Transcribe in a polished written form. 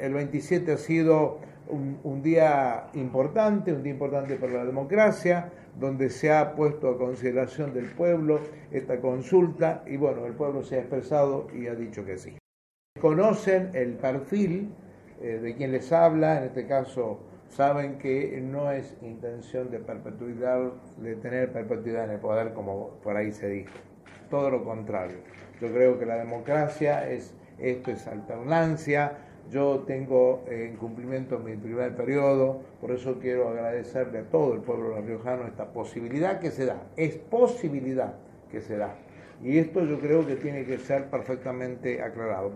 el 27 ha sido un día importante para la democracia, donde se ha puesto a consideración del pueblo esta consulta y bueno, el pueblo se ha expresado y ha dicho que sí. Conocen el perfil de quien les habla, en este caso saben que no es intención de tener perpetuidad en el poder como por ahí se dijo, todo lo contrario. Yo creo que la democracia esto es alternancia. Yo tengo en cumplimiento mi primer periodo, por eso quiero agradecerle a todo el pueblo riojano esta posibilidad que se da, es posibilidad que se da. Y esto yo creo que tiene que ser perfectamente aclarado.